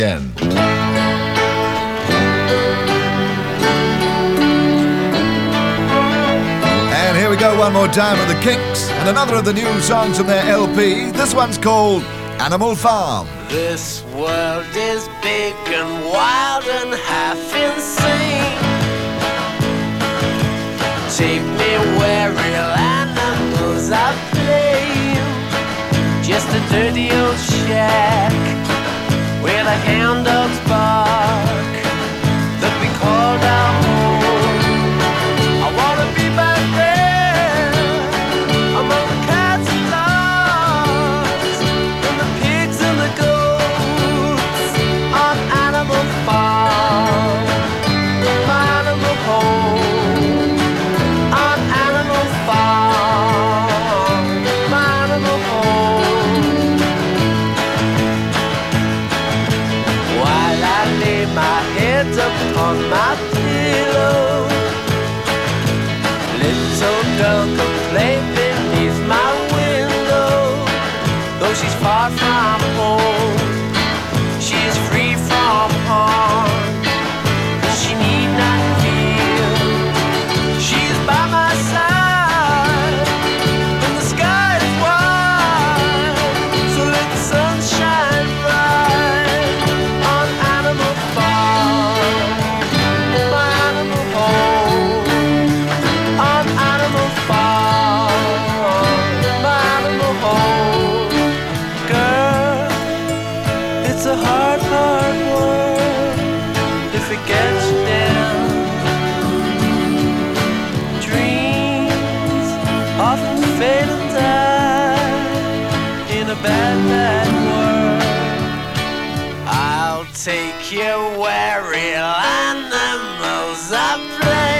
again. And here we go one more time with the Kinks and another of the new songs from their LP. This one's called Animal Farm. This world is big and wild and half insane. Take me where real animals are playing. Just a dirty old shack where the hound dogs bark that we called our home. I wanna be back there among the cats and dogs and the pigs and the goats on Animal Farm, my animal home. On Animal Farm, my animal home. While I lay my head upon my pillow, little girl could play beneath my window. Though she's far from home, she is free from harm. She need not fear, she's by my side, and the sky is wide. So let the sun shine bright on Animal Farm, my animal home. On Animal Farm, my animal home. Girl, it's a hard, hard world if it gets you down. Dreams often fade and die in a bad, bad world. I'll take you where real animals are playing.